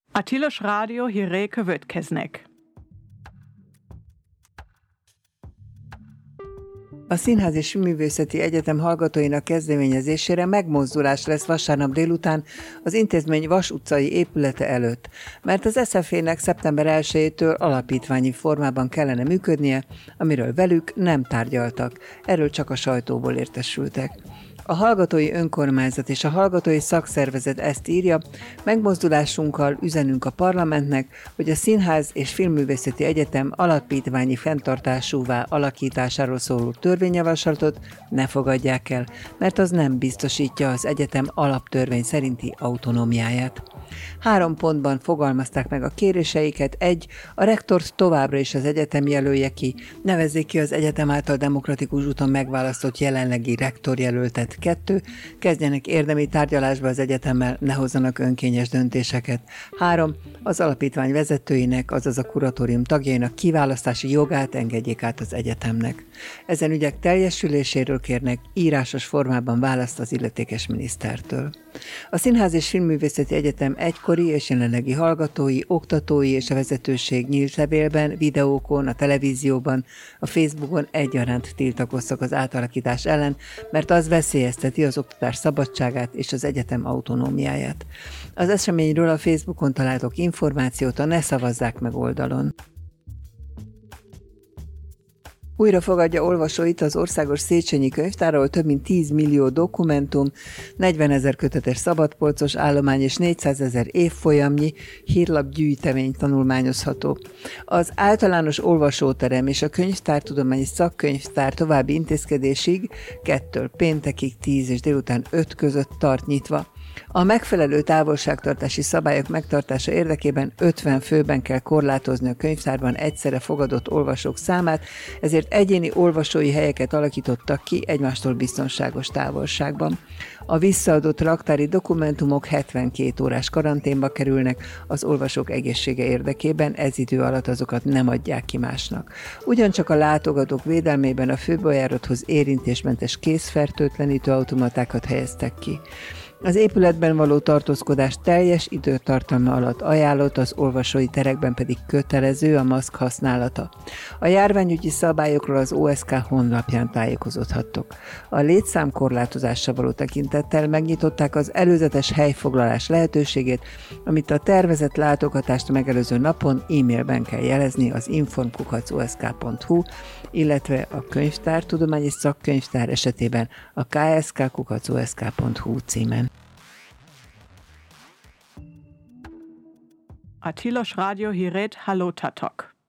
A Tilos Rádió hírei következnek. A Színház és Filmművészeti Egyetem hallgatóinak kezdeményezésére megmozdulás lesz vasárnap délután az intézmény Vas utcai épülete előtt, mert az SZF-nek szeptember 1-től alapítványi formában kellene működnie, amiről velük nem tárgyaltak, erről csak a sajtóból értesültek. A hallgatói önkormányzat és a hallgatói szakszervezet ezt írja, megmozdulásunkkal üzenünk a parlamentnek, hogy a Színház és Filmművészeti Egyetem alapítványi fenntartásúvá alakításáról szóló törvényjavaslatot ne fogadják el, mert az nem biztosítja az egyetem alaptörvény szerinti autonómiáját. 3 pontban fogalmazták meg a kéréseiket. 1. A rektort továbbra is az egyetem jelölje ki, nevezzék ki az egyetem által demokratikus úton megválasztott jelenlegi rektorjelöltet. 2. Kezdjenek érdemi tárgyalásba az egyetemmel, ne hozzanak önkényes döntéseket. 3. Az alapítvány vezetőinek, azaz a kuratórium tagjainak kiválasztási jogát engedjék át az egyetemnek. Ezen ügyek teljesüléséről kérnek írásos formában választ az illetékes minisztertől. A Színház és Filmművészeti Egyetem egykori és jelenlegi hallgatói, oktatói és a vezetőség nyílt levélben, videókon, a televízióban, a Facebookon egyaránt tiltakoztak az átalakítás ellen, mert az veszélyezteti az oktatás szabadságát és az egyetem autonómiáját. Az eseményről a Facebookon találtok információt a Ne Szavazzák Meg oldalon. Újra fogadja olvasóit az Országos Széchenyi Könyvtár, ahol több mint 10 millió dokumentum, 40 000 kötetes szabadpolcos állomány és 400 000 évfolyamnyi hírlapgyűjtemény tanulmányozható. Az általános olvasóterem és a könyvtártudományi szakkönyvtár további intézkedésig 2-től péntekig 10 és délután 5 között tart nyitva. A megfelelő távolságtartási szabályok megtartása érdekében 50 főben kell korlátozni a könyvtárban egyszerre fogadott olvasók számát, ezért egyéni olvasói helyeket alakítottak ki egymástól biztonságos távolságban. A visszaadott raktári dokumentumok 72 órás karanténba kerülnek az olvasók egészsége érdekében, ez idő alatt azokat nem adják ki másnak. Ugyancsak a látogatók védelmében a főbejárathoz érintésmentes kézfertőtlenítő automatákat helyeztek ki. Az épületben való tartózkodás teljes időtartalma alatt ajánlott, az olvasói terekben pedig kötelező a maszk használata. A járványügyi szabályokról az OSK honlapján tájékozódhattok. A létszámkorlátozásra való tekintettel megnyitották az előzetes helyfoglalás lehetőségét, amit a tervezett látogatást megelőző napon e-mailben kell jelezni az inform@osk.hu, illetve a könyvtártudományi szakkönyvtár esetében a ksk@osk.hu címen. A Tilos Rádió hírét hallottátok.